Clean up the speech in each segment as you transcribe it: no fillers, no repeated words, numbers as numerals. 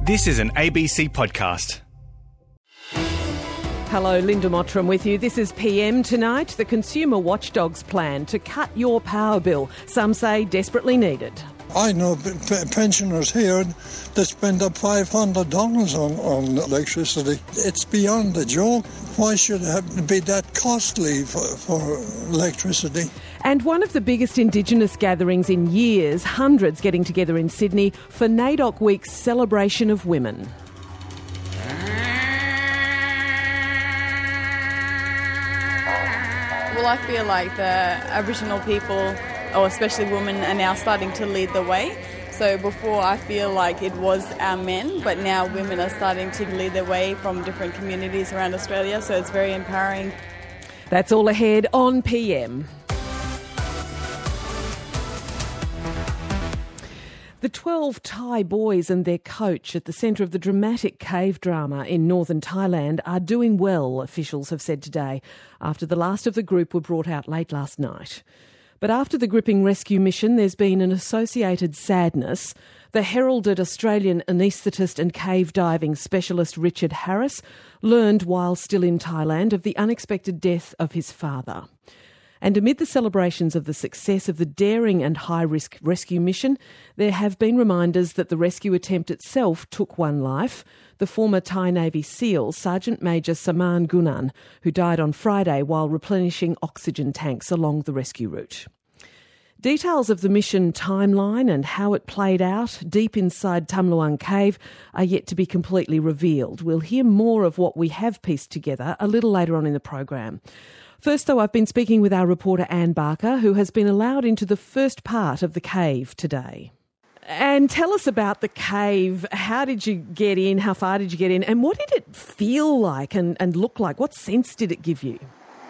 This is an ABC podcast. Hello, Linda Mottram with you. This is PM Tonight. The Consumer Watchdog's plan to cut your power bill, some say desperately needed. I know pensioners here that spend up $500 on electricity. It's beyond a joke. Why should it be that costly for electricity? And one of the biggest Indigenous gatherings in years, hundreds getting together in Sydney for NAIDOC Week's celebration of women. Well, I feel like the Aboriginal people, or especially women, are now starting to lead the way. So before I feel like it was our men, but now women are starting to lead the way from different communities around Australia, so it's very empowering. That's all ahead on PM. The 12 Thai boys and their coach at the centre of the dramatic cave drama in northern Thailand are doing well, officials have said today, after the last of the group were brought out late last night. But after the gripping rescue mission, there's been an associated sadness. The heralded Australian anaesthetist and cave diving specialist Richard Harris learned while still in Thailand of the unexpected death of his father. And amid the celebrations of the success of the daring and high-risk rescue mission, there have been reminders that the rescue attempt itself took one life, the former Thai Navy SEAL, Sergeant Major Saman Gunan, who died on Friday while replenishing oxygen tanks along the rescue route. Details of the mission timeline and how it played out deep inside Tham Luang Cave are yet to be completely revealed. We'll hear more of what we have pieced together a little later on in the program. First, though, I've been speaking with our reporter Anne Barker, who has been allowed into the first part of the cave today. And tell us about the cave. How did you get in? How far did you get in? And what did it feel like and look like? What sense did it give you?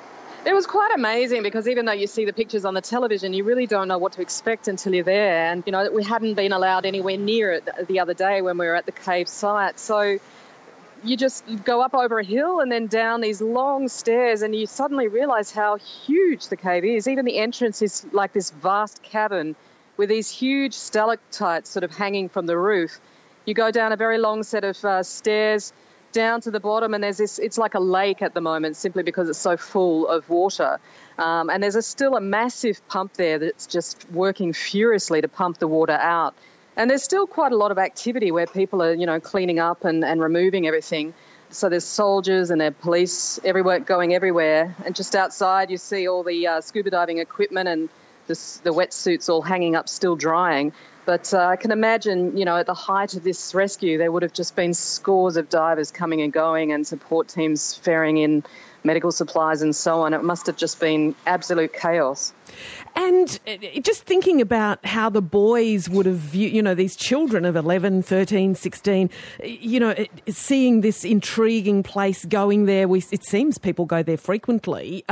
It was quite amazing because even though you see the pictures on the television, you really don't know what to expect until you're there. And, you know, we hadn't been allowed anywhere near it the other day when we were at the cave site. So you just go up over a hill and then down these long stairs and you suddenly realise how huge the cave is. Even the entrance is like this vast cavern with these huge stalactites sort of hanging from the roof. You go down a very long set of stairs down to the bottom and there's this, it's like a lake at the moment simply because it's so full of water. And there's still a massive pump there that's just working furiously to pump the water out. And there's still quite a lot of activity where people are, you know, cleaning up and removing everything. So there's soldiers and there's police everywhere, going everywhere. And just outside you see all the scuba diving equipment and the wetsuits all hanging up, still drying. But I can imagine, you know, at the height of this rescue, there would have just been scores of divers coming and going and support teams ferrying in medical supplies and so on. It must have just been absolute chaos. And just thinking about how the boys would have viewed, you know, these children of 11, 13, 16, you know, seeing this intriguing place, going there, it seems people go there frequently.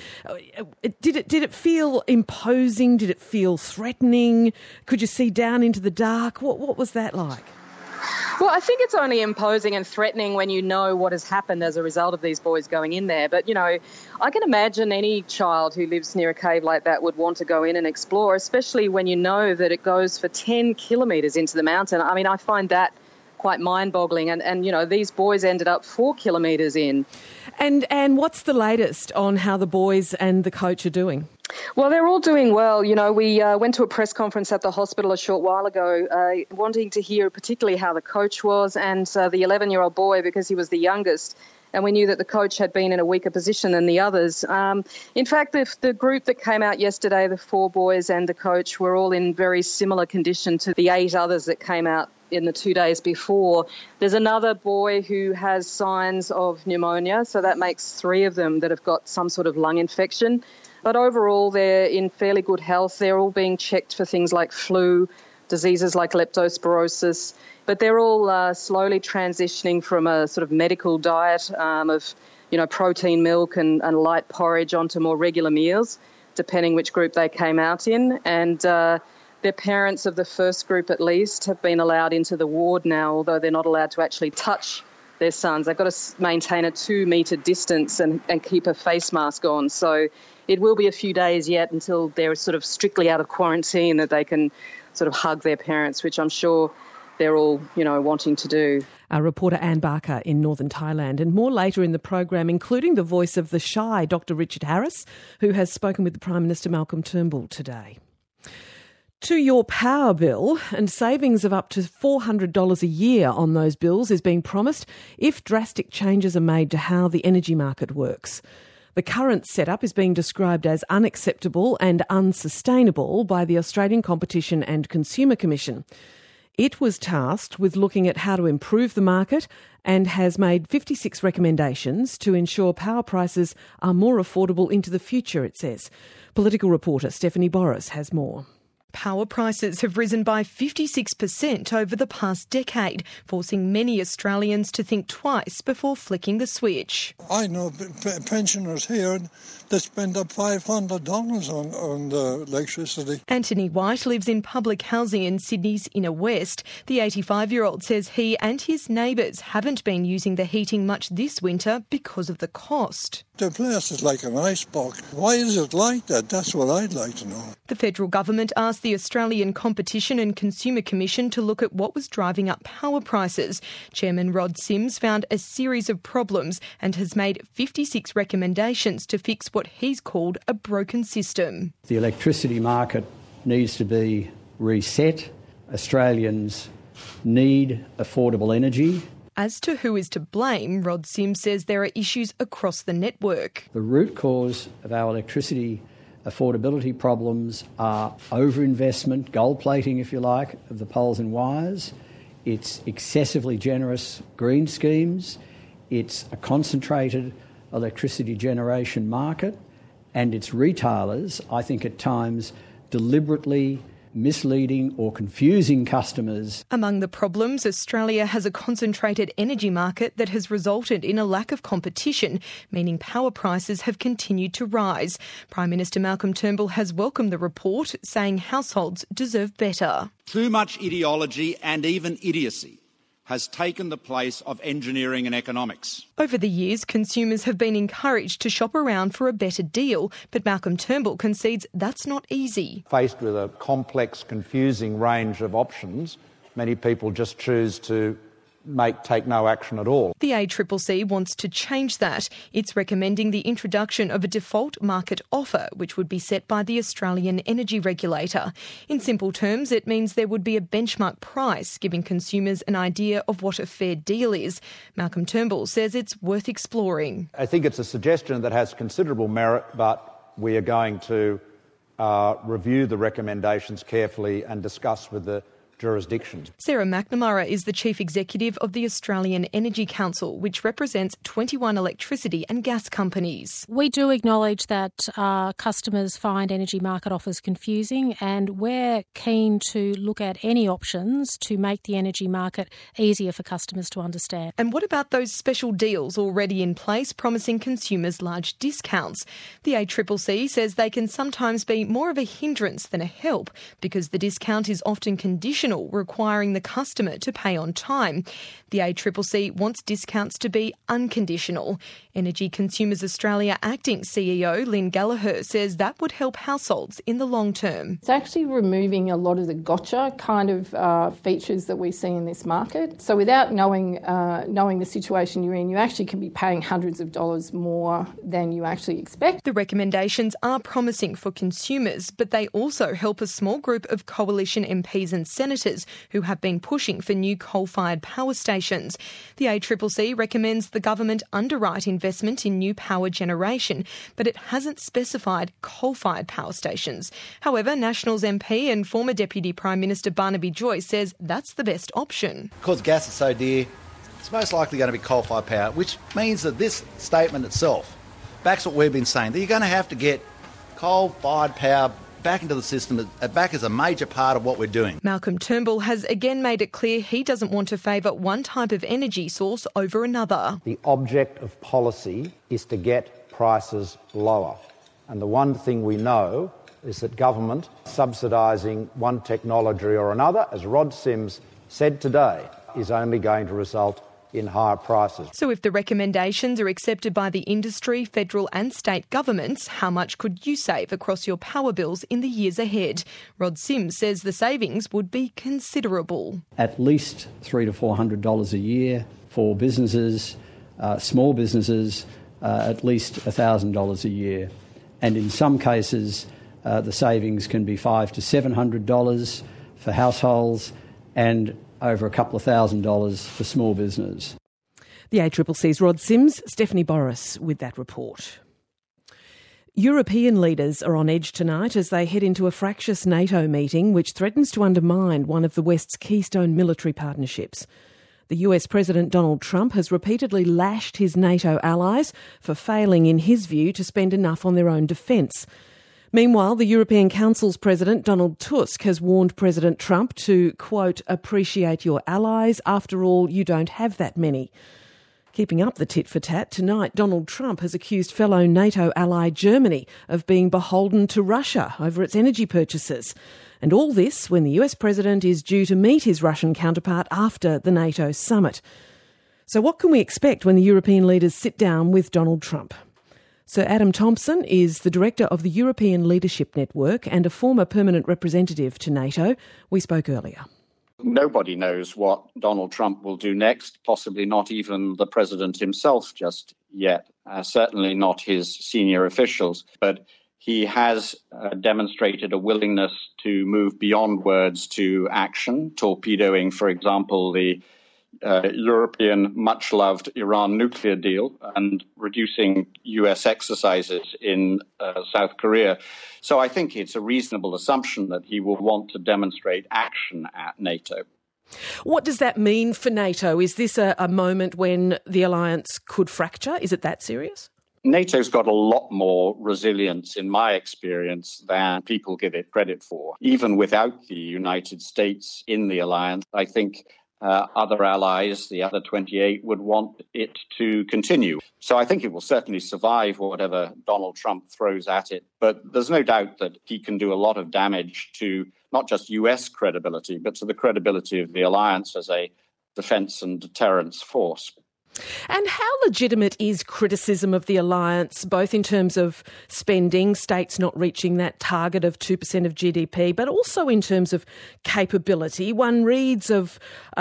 Did it feel imposing? Did it feel threatening? Could you see down into the dark? What was that like? Well, I think it's only imposing and threatening when you know what has happened as a result of these boys going in there. But, you know, I can imagine any child who lives near a cave like that would want to go in and explore, especially when you know that it goes for 10 kilometres into the mountain. I mean, I find that quite mind-boggling. And you know, these boys ended up 4 kilometres in. And what's the latest on how the boys and the coach are doing? Well, they're all doing well. You know, we went to a press conference at the hospital a short while ago, wanting to hear particularly how the coach was and the 11-year-old boy, because he was the youngest. And we knew that the coach had been in a weaker position than the others. In fact, the group that came out yesterday, the 4 boys and the coach, were all in very similar condition to the 8 others that came out in the 2 days before. There's another boy who has signs of pneumonia, so that makes 3 of them that have got some sort of lung infection. But overall, they're in fairly good health. They're all being checked for things like flu, diseases like leptospirosis. But they're all slowly transitioning from a sort of medical diet of, you know, protein milk and light porridge onto more regular meals, depending which group they came out in. And their parents of the first group, at least, have been allowed into the ward now, although they're not allowed to actually touch their sons. They've got to maintain a 2-metre distance and keep a face mask on. So it will be a few days yet until they're sort of strictly out of quarantine that they can sort of hug their parents, which I'm sure they're all, wanting to do. Our reporter Anne Barker in northern Thailand, and more later in the program, including the voice of the shy Dr. Richard Harris, who has spoken with the Prime Minister Malcolm Turnbull today. To your power bill, and savings of up to $400 a year on those bills is being promised if drastic changes are made to how the energy market works. The current setup is being described as unacceptable and unsustainable by the Australian Competition and Consumer Commission. It was tasked with looking at how to improve the market and has made 56 recommendations to ensure power prices are more affordable into the future, it says. Political reporter Stephanie Boris has more. Power prices have risen by 56% over the past decade, forcing many Australians to think twice before flicking the switch. I know pensioners here that spend up $500 on the electricity. Anthony White lives in public housing in Sydney's inner west. The 85-year-old says he and his neighbours haven't been using the heating much this winter because of the cost. The place is like an icebox. Why is it like that? That's what I'd like to know. The federal government asked the Australian Competition and Consumer Commission to look at what was driving up power prices. Chairman Rod Sims found a series of problems and has made 56 recommendations to fix what he's called a broken system. The electricity market needs to be reset. Australians need affordable energy. As to who is to blame, Rod Sims says there are issues across the network. The root cause of our electricity affordability problems are overinvestment, gold plating if you like, of the poles and wires. It's excessively generous green schemes. It's a concentrated electricity generation market. And it's retailers, I think at times, deliberately misleading or confusing customers. Among the problems, Australia has a concentrated energy market that has resulted in a lack of competition, meaning power prices have continued to rise. Prime Minister Malcolm Turnbull has welcomed the report, saying households deserve better. Too much ideology and even idiocy has taken the place of engineering and economics. Over the years, consumers have been encouraged to shop around for a better deal, but Malcolm Turnbull concedes that's not easy. Faced with a complex, confusing range of options, many people just choose to take no action at all. The ACCC wants to change that. It's recommending the introduction of a default market offer, which would be set by the Australian Energy Regulator. In simple terms, it means there would be a benchmark price, giving consumers an idea of what a fair deal is. Malcolm Turnbull says it's worth exploring. I think it's a suggestion that has considerable merit, but we are going to review the recommendations carefully and discuss with the jurisdictions. Sarah McNamara is the Chief Executive of the Australian Energy Council, which represents 21 electricity and gas companies. We do acknowledge that customers find energy market offers confusing, and we're keen to look at any options to make the energy market easier for customers to understand. And what about those special deals already in place promising consumers large discounts? The ACCC says they can sometimes be more of a hindrance than a help because the discount is often conditional, requiring the customer to pay on time. The ACCC wants discounts to be unconditional. Energy Consumers Australia Acting CEO Lynn Gallagher says that would help households in the long term. It's actually removing a lot of the gotcha kind of features that we see in this market. So without knowing the situation you're in, you actually can be paying hundreds of dollars more than you actually expect. The recommendations are promising for consumers, but they also help a small group of coalition MPs and senators who have been pushing for new coal-fired power stations. The ACCC recommends the government underwrite investment in new power generation, but it hasn't specified coal-fired power stations. However, Nationals MP and former Deputy Prime Minister Barnaby Joyce says that's the best option. Because gas is so dear, it's most likely going to be coal-fired power, which means that this statement itself backs what we've been saying, that you're going to have to get coal-fired power back into the system, back as a major part of what we're doing. Malcolm Turnbull has again made it clear he doesn't want to favour one type of energy source over another. The object of policy is to get prices lower. And the one thing we know is that government subsidising one technology or another, as Rod Sims said today, is only going to result in higher prices. So if the recommendations are accepted by the industry, federal and state governments, how much could you save across your power bills in the years ahead? Rod Sims says the savings would be considerable. At least $300 to $400 a year for businesses, small businesses, at least $1,000 a year. And in some cases, the savings can be $500 to $700 for households and over a couple of $1,000s for small business. The ACCC's Rod Sims, Stephanie Boris with that report. European leaders are on edge tonight as they head into a fractious NATO meeting which threatens to undermine one of the West's keystone military partnerships. The US President Donald Trump has repeatedly lashed his NATO allies for failing, in his view, to spend enough on their own defence. Meanwhile, the European Council's President Donald Tusk has warned President Trump to, quote, appreciate your allies. After all, you don't have that many. Keeping up the tit-for-tat, tonight Donald Trump has accused fellow NATO ally Germany of being beholden to Russia over its energy purchases. And all this when the US President is due to meet his Russian counterpart after the NATO summit. So what can we expect when the European leaders sit down with Donald Trump? Sir Adam Thompson is the director of the European Leadership Network and a former permanent representative to NATO. We spoke earlier. Nobody knows what Donald Trump will do next, possibly not even the president himself just yet, certainly not his senior officials. But he has demonstrated a willingness to move beyond words to action, torpedoing, for example, the European much-loved Iran nuclear deal and reducing US exercises in South Korea. So I think it's a reasonable assumption that he will want to demonstrate action at NATO. What does that mean for NATO? Is this a moment when the alliance could fracture? Is it that serious? NATO's got a lot more resilience, in my experience, than people give it credit for. Even without the United States in the alliance, I think other allies, the other 28, would want it to continue. So I think it will certainly survive whatever Donald Trump throws at it. But there's no doubt that he can do a lot of damage to not just US credibility, but to the credibility of the alliance as a defence and deterrence force. And how legitimate is criticism of the alliance, both in terms of spending, states not reaching that target of 2% of GDP, but also in terms of capability? One reads of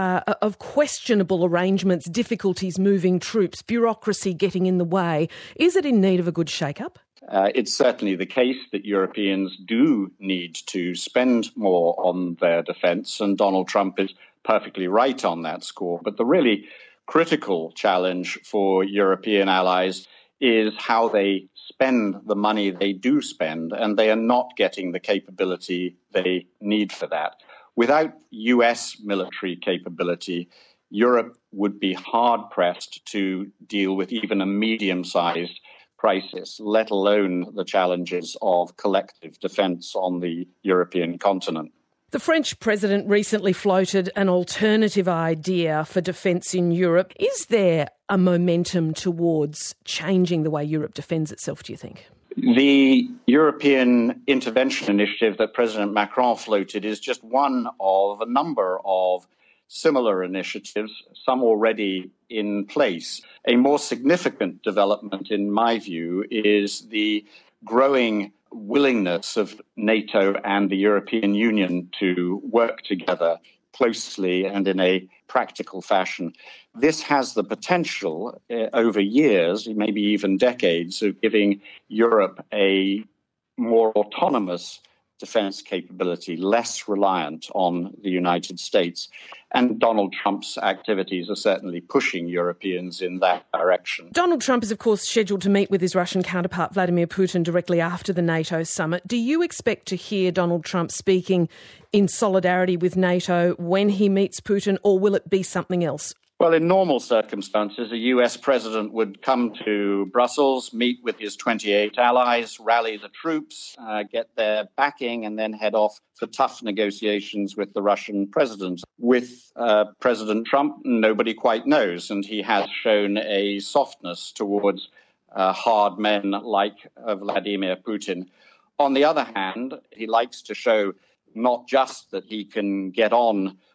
questionable arrangements, difficulties moving troops, bureaucracy getting in the way. Is it in need of a good shake-up? It's certainly the case that Europeans do need to spend more on their defence, and Donald Trump is perfectly right on that score. But the really critical challenge for European allies is how they spend the money they do spend, and they are not getting the capability they need for that. Without US military capability, Europe would be hard-pressed to deal with even a medium-sized crisis, let alone the challenges of collective defence on the European continent. The French president recently floated an alternative idea for defence in Europe. Is there a momentum towards changing the way Europe defends itself, do you think? The European Intervention Initiative that President Macron floated is just one of a number of similar initiatives, some already in place. A more significant development, in my view, is the growing willingness of NATO and the European Union to work together closely and in a practical fashion. This has the potential over years, maybe even decades, of giving Europe a more autonomous defense capability, less reliant on the United States. And Donald Trump's activities are certainly pushing Europeans in that direction. Donald Trump is, of course, scheduled to meet with his Russian counterpart, Vladimir Putin, directly after the NATO summit. Do you expect to hear Donald Trump speaking in solidarity with NATO when he meets Putin, or will it be something else? Well, in normal circumstances, a US president would come to Brussels, meet with his 28 allies, rally the troops, get their backing, and then head off for tough negotiations with the Russian president. With President Trump, nobody quite knows, and he has shown a softness towards hard men like Vladimir Putin. On the other hand, he likes to show not just that he can get on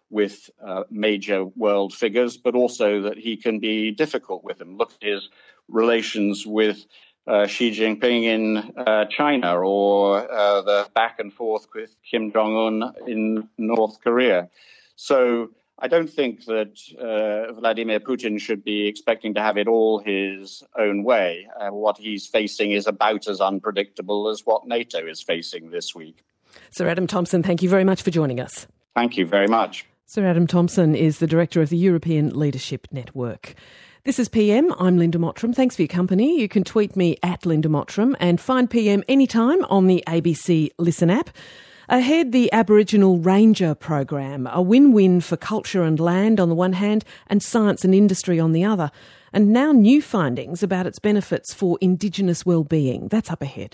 with major world figures, but also that he can be difficult with them. Look at his relations with Xi Jinping in China, or the back and forth with Kim Jong-un in North Korea. So I don't think that Vladimir Putin should be expecting to have it all his own way. What he's facing is about as unpredictable as what NATO is facing this week. Sir Adam Thompson, thank you very much for joining us. Thank you very much. Sir Adam Thompson is the Director of the European Leadership Network. This is PM. I'm Linda Mottram. Thanks for your company. You can tweet me at Linda Mottram and find PM anytime on the ABC Listen app. Ahead, the Aboriginal Ranger program, a win-win for culture and land on the one hand and science and industry on the other. And now new findings about its benefits for Indigenous well-being. That's up ahead.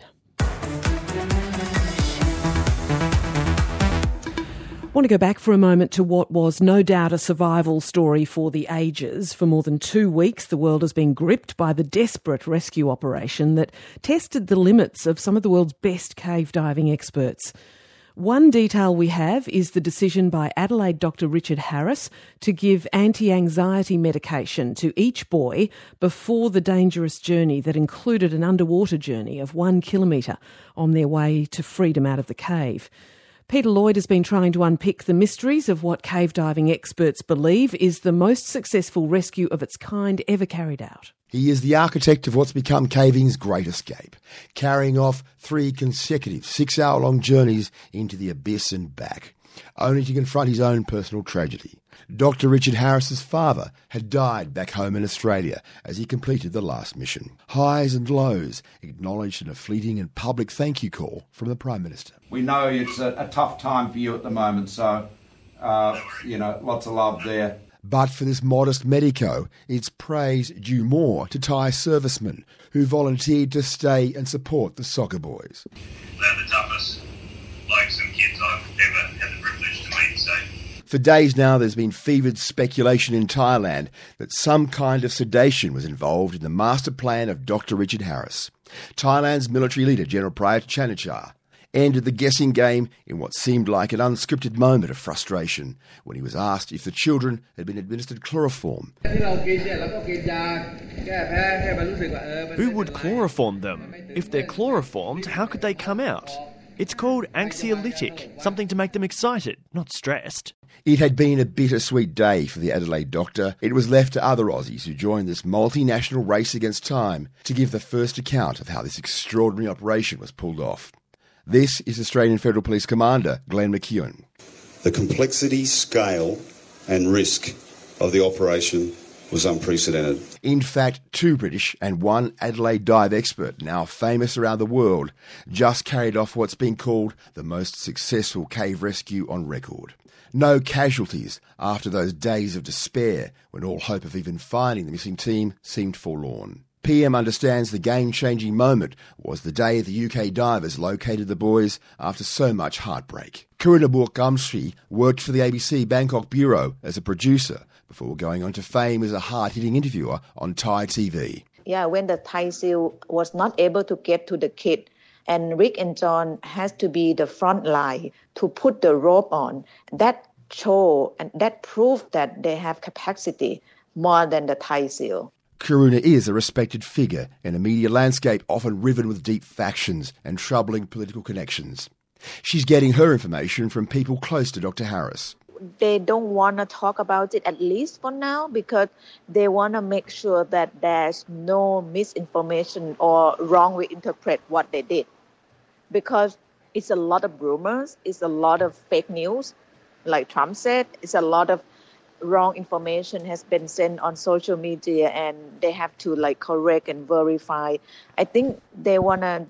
I want to go back for a moment to what was no doubt a survival story for the ages. For more than 2 weeks, the world has been gripped by the desperate rescue operation that tested the limits of some of the world's best cave diving experts. One detail we have is the decision by Adelaide Dr. Richard Harris to give anti-anxiety medication to each boy before the dangerous journey that included an underwater journey of 1 kilometre on their way to freedom out of the cave. Peter Lloyd has been trying to unpick the mysteries of what cave diving experts believe is the most successful rescue of its kind ever carried out. He is the architect of what's become caving's great escape, carrying off 3 consecutive 6-hour-long journeys into the abyss and back, only to confront his own personal tragedy. Dr. Richard Harris's father had died back home in Australia as he completed the last mission. Highs and lows acknowledged in a fleeting and public thank you call from the Prime Minister. We know it's a tough time for you at the moment, so, lots of love there. But for this modest medico, it's praise due more to Thai servicemen who volunteered to stay and support the soccer boys. They're the toughest blokes and kids I've ever had the privilege to meet, so... For days now, there's been fevered speculation in Thailand that some kind of sedation was involved in the master plan of Dr. Richard Harris. Thailand's military leader, General Prayut Chan-o-cha, ended the guessing game in what seemed like an unscripted moment of frustration when he was asked if the children had been administered chloroform. Who would chloroform them? If they're chloroformed, how could they come out? It's called anxiolytic, something to make them excited, not stressed. It had been a bittersweet day for the Adelaide doctor. It was left to other Aussies who joined this multinational race against time to give the first account of how this extraordinary operation was pulled off. This is Australian Federal Police Commander Glenn McEwen. The complexity, scale and risk of the operation was unprecedented. In fact, 2 British and 1 Adelaide dive expert, now famous around the world, just carried off what's been called the most successful cave rescue on record. No casualties after those days of despair when all hope of even finding the missing team seemed forlorn. PM understands the game-changing moment was the day the UK divers located the boys after so much heartbreak. Karunabur Gamsri worked for the ABC Bangkok Bureau as a producer before going on to fame as a hard-hitting interviewer on Thai TV. Yeah, when the Thai SEAL was not able to get to the kid, and Rick and John has to be the front line to put the rope on, that show and that proved that they have capacity more than the Thai SEAL. Karuna is a respected figure in a media landscape often riven with deep factions and troubling political connections. She's getting her information from people close to Dr. Harris. They don't want to talk about it, at least for now, because they want to make sure that there's no misinformation or wrongly interpret what they did. Because it's a lot of rumors, it's a lot of fake news. Like Trump said, it's a lot of wrong information has been sent on social media and they have to correct and verify. I think they want to,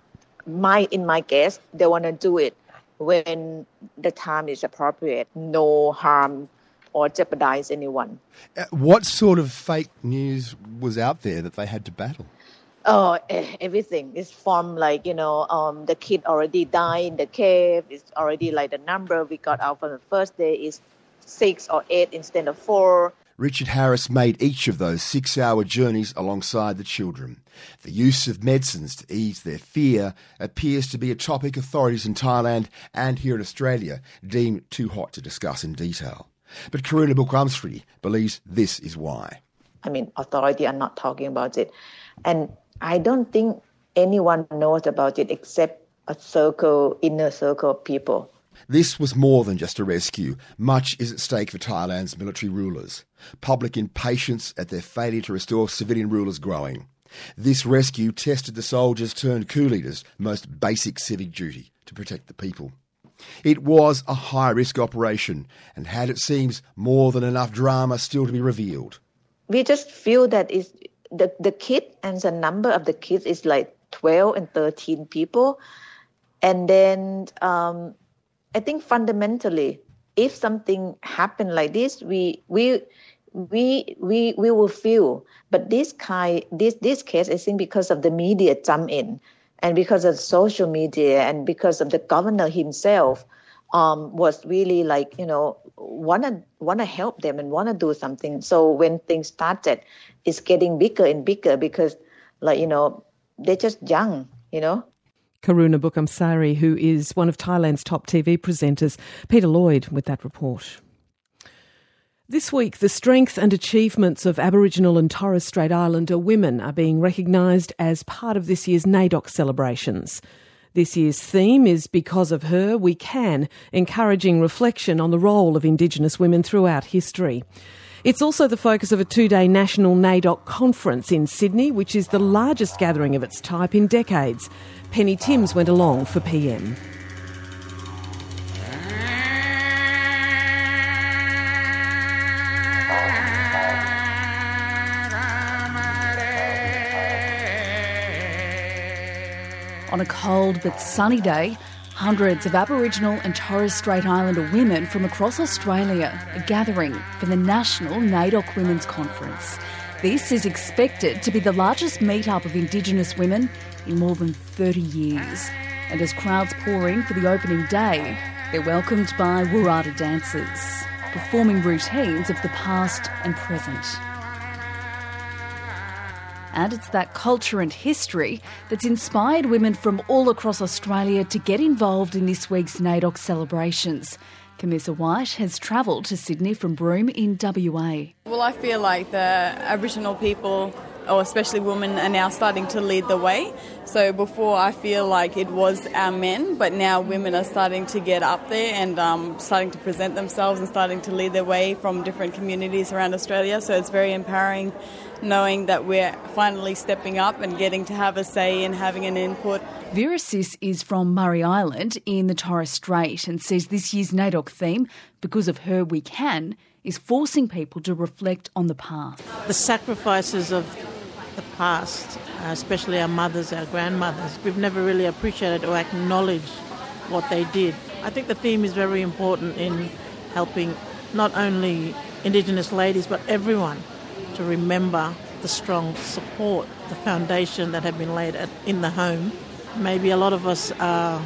in my guess, they want to do it when the time is appropriate, no harm or jeopardize anyone. What sort of fake news was out there that they had to battle? Oh, everything. It's from the kid already died in the cave. It's already the number we got out from the first day is 6 or 8 instead of 4. Richard Harris made each of those 6-hour journeys alongside the children. The use of medicines to ease their fear appears to be a topic authorities in Thailand and here in Australia deem too hot to discuss in detail. But Karuna Bukamsri believes this is why. I mean, authority are not talking about it. And I don't think anyone knows about it except a inner circle of people. This was more than just a rescue. Much is at stake for Thailand's military rulers. Public impatience at their failure to restore civilian rule is growing. This rescue tested the soldiers turned coup leaders' most basic civic duty to protect the people. It was a high-risk operation and had, it seems, more than enough drama still to be revealed. We just feel that the kid and the number of the kids is like 12 and 13 people. And then I think fundamentally, if something happened like this, we will feel. But this case, I think, because of the media jump in, and because of social media, and because of the governor himself, was really like, wanna help them and wanna do something. So when things started, it's getting bigger and bigger because, they're just young, Karuna Bukamsari, who is one of Thailand's top TV presenters. Peter Lloyd with that report. This week, the strength and achievements of Aboriginal and Torres Strait Islander women are being recognised as part of this year's NAIDOC celebrations. This year's theme is Because of Her, We Can, encouraging reflection on the role of Indigenous women throughout history. It's also the focus of a 2-day national NAIDOC conference in Sydney, which is the largest gathering of its type in decades. Penny Timms went along for PM. On a cold but sunny day, hundreds of Aboriginal and Torres Strait Islander women from across Australia are gathering for the National NAIDOC Women's Conference. This is expected to be the largest meet-up of Indigenous women in more than 30 years. And as crowds pour in for the opening day, they're welcomed by Wurrada dancers, performing routines of the past and present. And it's that culture and history that's inspired women from all across Australia to get involved in this week's NAIDOC celebrations. Camissa White has travelled to Sydney from Broome in WA. Well, I feel like the Aboriginal people, or especially women, are now starting to lead the way. So before, I feel like it was our men, but now women are starting to get up there and starting to present themselves and starting to lead their way from different communities around Australia. So it's very empowering knowing that we're finally stepping up and getting to have a say and having an input. Vera Sis is from Murray Island in the Torres Strait and says this year's NAIDOC theme, Because of Her We Can, is forcing people to reflect on the past. The sacrifices of the past, especially our mothers, our grandmothers, we've never really appreciated or acknowledged what they did. I think the theme is very important in helping not only Indigenous ladies but everyone to remember the strong support, the foundation that had been laid in the home. Maybe a lot of us are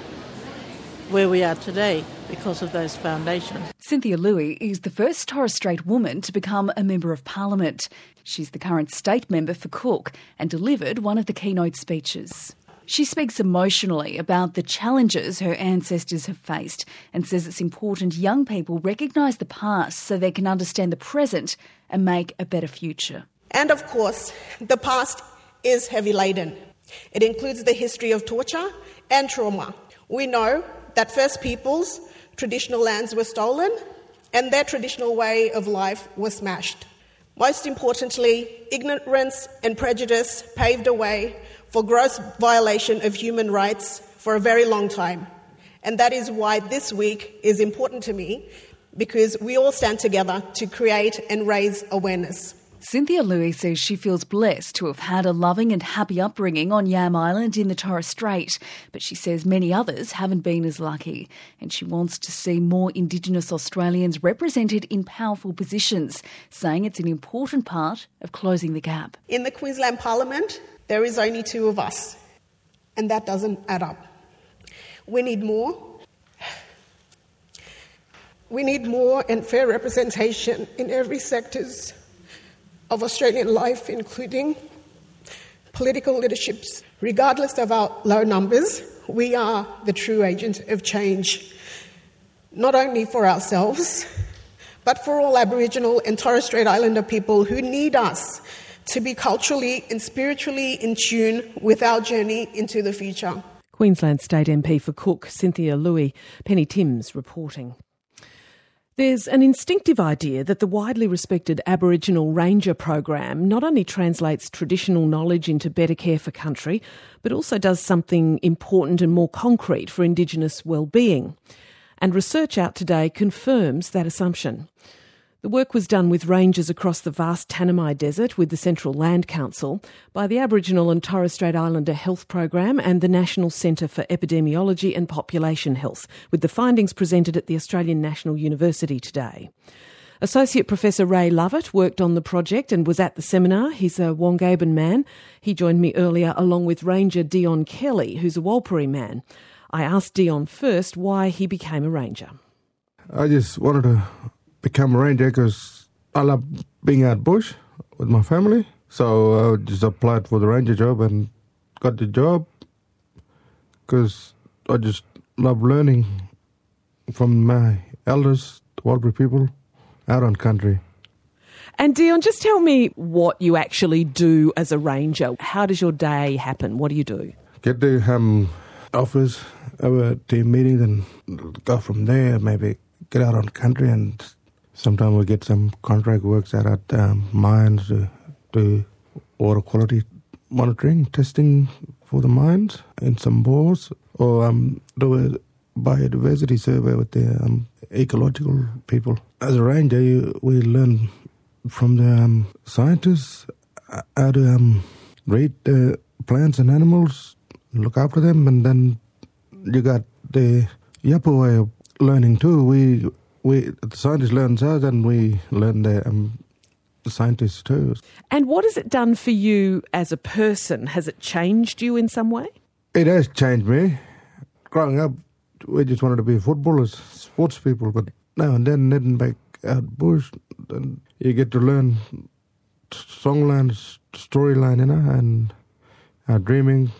where we are today because of those foundations. Cynthia Louie is the first Torres Strait woman to become a Member of Parliament. She's the current state member for Cook and delivered one of the keynote speeches. She speaks emotionally about the challenges her ancestors have faced and says it's important young people recognise the past so they can understand the present and make a better future. And of course, the past is heavy laden. It includes the history of torture and trauma. We know that First Peoples' traditional lands were stolen and their traditional way of life was smashed. Most importantly, ignorance and prejudice paved a way for gross violation of human rights for a very long time. And that is why this week is important to me, because we all stand together to create and raise awareness. Cynthia Louie says she feels blessed to have had a loving and happy upbringing on Yam Island in the Torres Strait, but she says many others haven't been as lucky, and she wants to see more Indigenous Australians represented in powerful positions, saying it's an important part of closing the gap. In the Queensland Parliament, there is only 2 of us, and that doesn't add up. We need more. We need more and fair representation in every sectors of Australian life, including political leaderships. Regardless of our low numbers, we are the true agent of change, not only for ourselves, but for all Aboriginal and Torres Strait Islander people who need us to be culturally and spiritually in tune with our journey into the future. Queensland State MP for Cook, Cynthia Louis. Penny Timms reporting. There's an instinctive idea that the widely respected Aboriginal Ranger program not only translates traditional knowledge into better care for country, but also does something important and more concrete for Indigenous well-being. And research out today confirms that assumption. The work was done with rangers across the vast Tanami Desert with the Central Land Council, by the Aboriginal and Torres Strait Islander Health Program and the National Centre for Epidemiology and Population Health, with the findings presented at the Australian National University today. Associate Professor Ray Lovett worked on the project and was at the seminar. He's a Wangaban man. He joined me earlier along with Ranger Dion Kelly, who's a Warlpiri man. I asked Dion first why he became a ranger. I just wanted to become a ranger because I love being out bush with my family. So I just applied for the ranger job and got the job because I just love learning from my elders, the Warlpiri people, out on country. And Dion, just tell me what you actually do as a ranger. How does your day happen? What do you do? Get to office, have a team meeting, then go from there, maybe get out on country, and sometimes we get some contract works out at mines to do water quality monitoring, testing for the mines in some bores, or do a biodiversity survey with the ecological people. As a ranger, we learn from the scientists how to read the plants and animals, look after them, and then you got the Yapa way of learning too. We the scientists learn us, and we learn the scientists too. And what has it done for you as a person? Has it changed you in some way? It has changed me. Growing up, we just wanted to be footballers, sports people, but now and then heading back out bush, then you get to learn songline, storyline, and dreaming,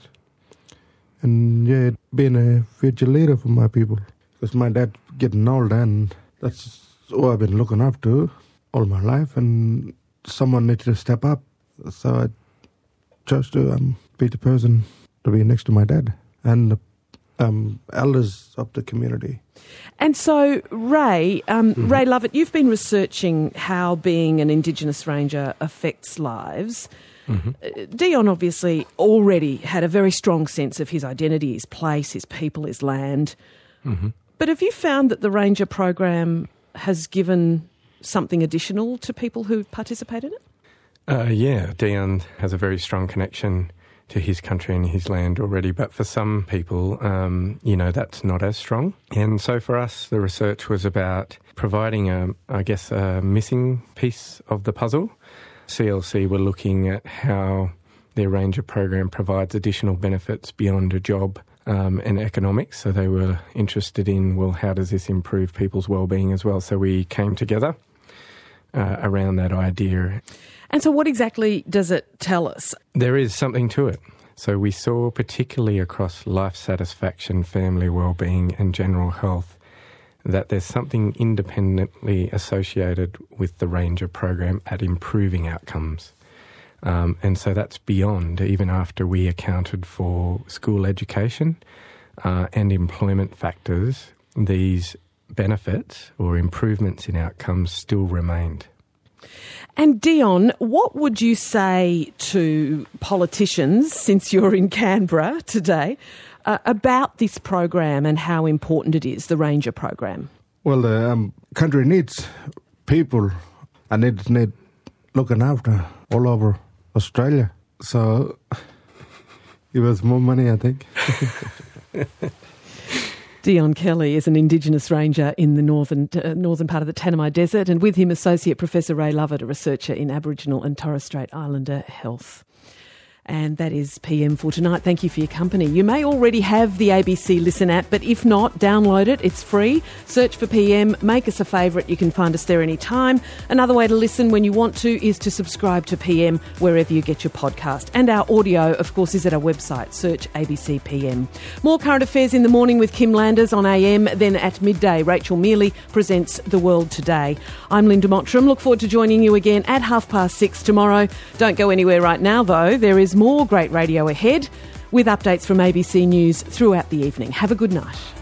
and being a future leader for my people. Because my dad's getting old, and that's what I've been looking up to all my life, and someone needs to step up. So I chose to be the person to be next to my dad and the elders of the community. And so, Ray, Ray Lovett, you've been researching how being an Indigenous ranger affects lives. Mm-hmm. Dion obviously already had a very strong sense of his identity, his place, his people, his land. Mm-hmm. But have you found that the ranger program has given something additional to people who participate in it? Yeah, Dion has a very strong connection to his country and his land already, but for some people, that's not as strong. And so for us, the research was about providing, a missing piece of the puzzle. CLC were looking at how their ranger program provides additional benefits beyond a job and economics. So they were interested in, how does this improve people's well-being as well? So we came together around that idea. And so what exactly does it tell us? There is something to it. So we saw, particularly across life satisfaction, family well-being and general health, that there's something independently associated with the ranger program at improving outcomes. And so that's beyond, even after we accounted for school education and employment factors, these benefits or improvements in outcomes still remained. And Dion, what would you say to politicians, since you're in Canberra today, about this program and how important it is, the Ranger program? Well, the country needs people, and it needs looking after all over Australia. So give us more money, I think. Dion Kelly is an Indigenous ranger in the northern part of the Tanami Desert, and with him Associate Professor Ray Lovett, a researcher in Aboriginal and Torres Strait Islander health. And that is PM for tonight. Thank you for your company. You may already have the ABC Listen app, but if not, download it. It's free. Search for PM, make us a favourite. You can find us there anytime. Another way to listen when you want to is to subscribe to PM wherever you get your podcast. And our audio, of course, is at our website. Search ABC PM. More current affairs in the morning with Kim Landers on AM. Then at midday, Rachel Mealy presents The World Today. I'm Linda Mottram. Look forward to joining you again at 6:30 tomorrow. Don't go anywhere right now, though. There is more great radio ahead with updates from ABC News throughout the evening. Have a good night.